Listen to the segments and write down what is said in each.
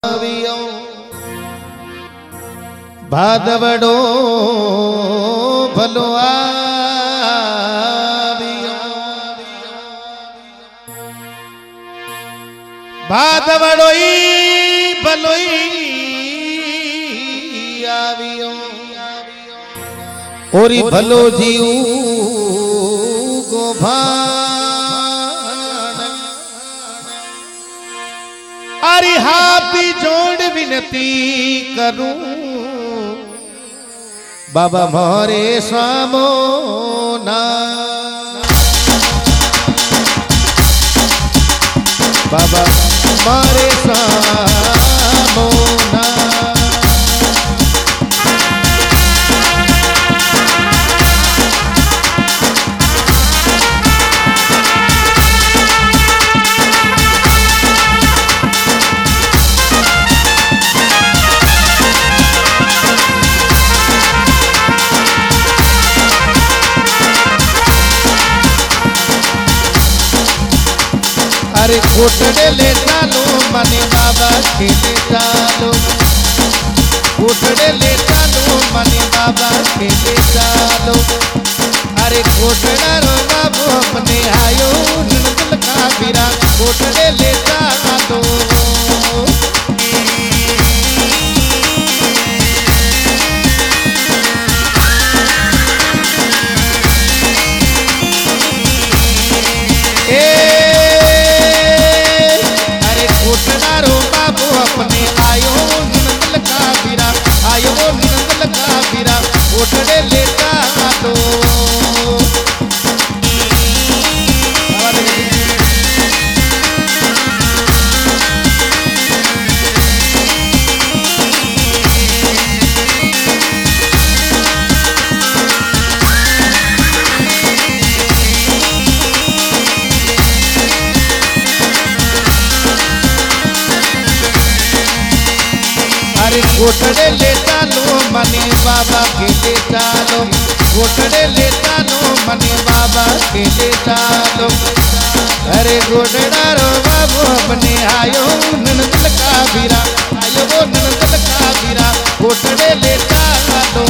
भादवड़ो भलो आवियो, भादवड़ो भलो आवियो, और भलो जीव गोभान अरे हापी जोड़ विनती करूं बाबा मोरे स्वामो ना, बाबा मोरे स्वामो ना। अरे कोटड़े ले चालो मने बाबा के ले चालो, कोटड़े ले चालो मने बाबा के ले चालो। अरे कोटड़ा रो बाबू अपने आयो नंदल का बीरा, कोटड़े ले चालो। अपने आयो नंदल का बीरा, आयो नंदल का बीरा, कोटड़े लेता दो। अरे कोटड़े ले चालो मने बाबा के ले चालो, कोटड़े ले चालो मने बाबा के ले चालो। अरे कोटड़ा रो बाबू अपने आयो नंदल का बीरा, आयो वो नंदल का बीरा, कोटड़े ले चालो।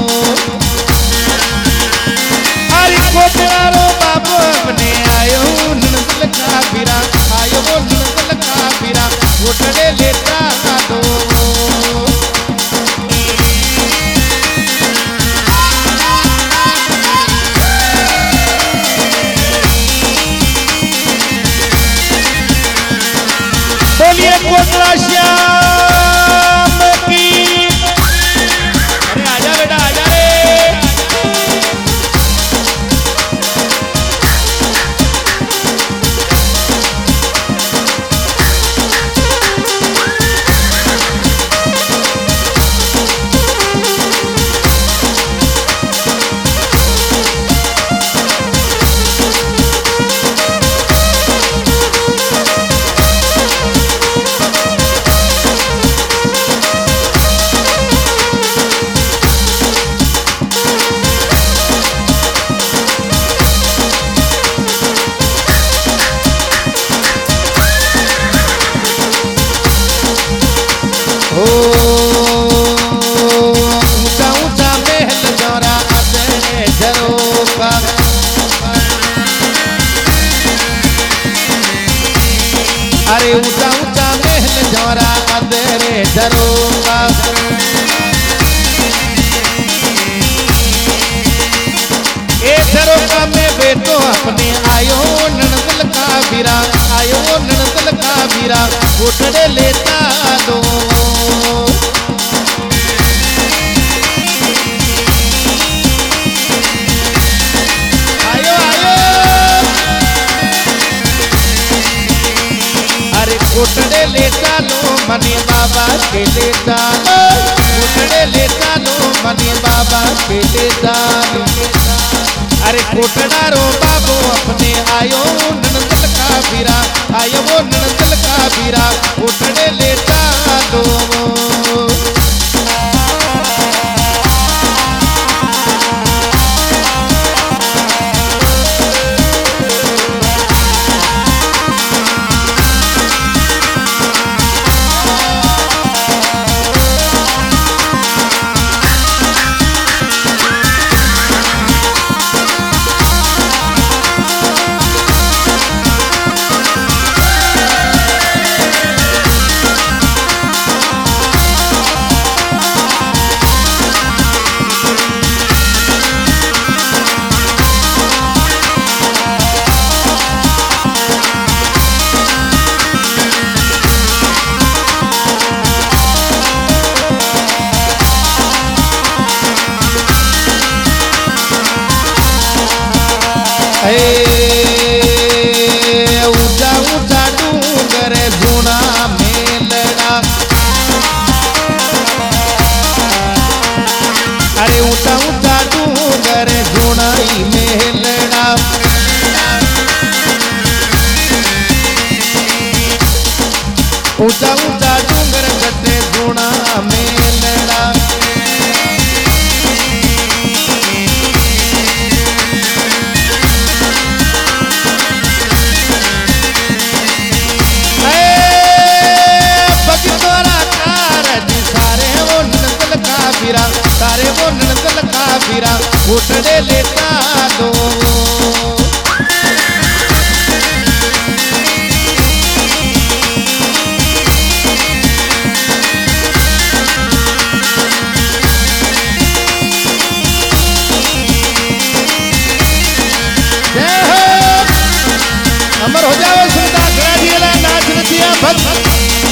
अरे कोटड़ा रो बाबू अपने आयो नंदल का बीरा, आयो वो नंदल का बीरा, कोटड़े ले चालो। बोलिए कोटड़ा श्याम की। अरे आजा बेटा आजा रे। ऊंचा ऊंचा महल जोरा अदरे झरोका, अरे ऊंचा ऊंचा महल जोरा अदरे झरोका। ए झरोका में बेटो अपने आयो नंदल का बीरा, आयो नंदल का बीरा, कोटड़े लेता दो। कोटड़े ले चालो मने बाबा के ले चालो, कोटड़े ले चालो मने बाबा के ले चालो। अरे कोटड़ा रो बाबू अपने आयो नंदल का बीरा, आयो वो नंदल का बीरा, कोटड़े ले चालो। ऊंचा ऊंचा डूंगर कटे सोना मेलड़ा। सारे वो नंदल का फिरा घुटने लेता दो। अमर हो जाओ सुनता खड़ा जिला नाच नचिया भक्त।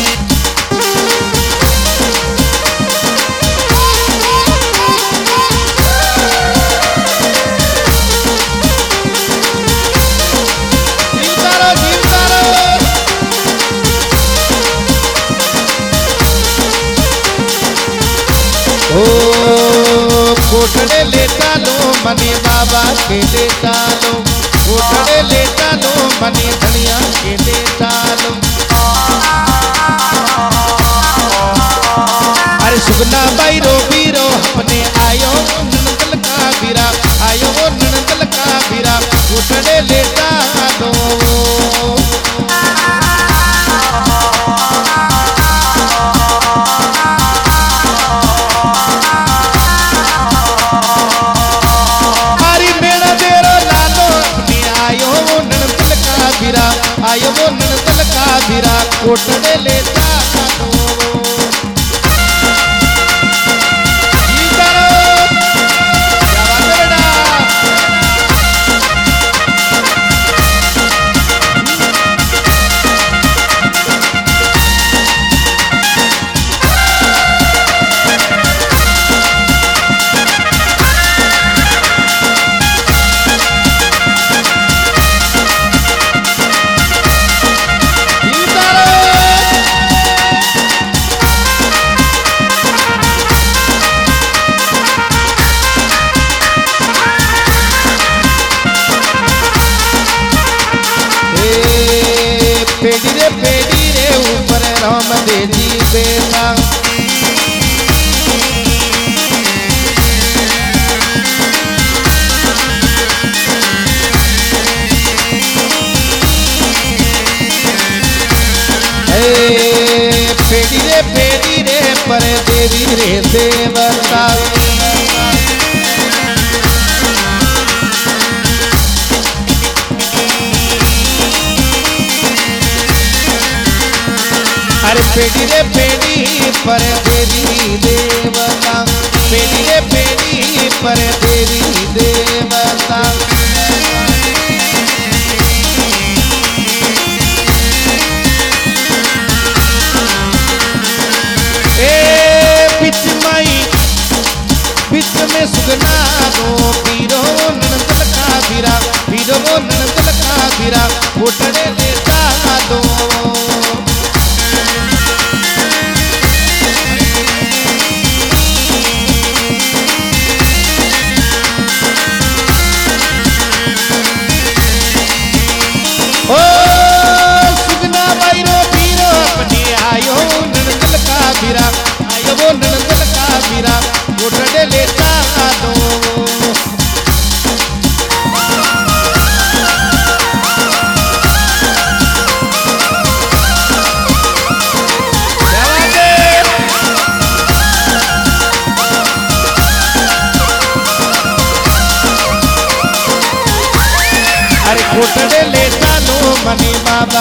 कोटड़े लेता लो मनी बाबा के लेता लो। कोटड़े लेता लो मनी धनिया के लेता लो। अरे सुगना बैरो बीरो अपने आयो नंदल का बीरा आयो नंदल का बीरा कोटड़े लेता लो। आयो वो नंदल का भीरा कोटड़े लेता दो। पेड़ी रे ऊपर राम दे जी बेटा। पेड़ी रे पर देवी रे देवता। अरे पेड़ी रे पेड़ी पर देवी देवता। पेड़ी रे पेड़ी पर देवी देवता। बीच में सुगना दो पीरो नंदल का भीरा पीरो नंदल का भीरा कोटड़े लेता दो। सुगना बैरो पीरो अपने आयो नंदल का भीरा आयो वो नंदल का भीरा कोटड़े लेता दो। अरे कोटड़े लेता लो मनी बाबा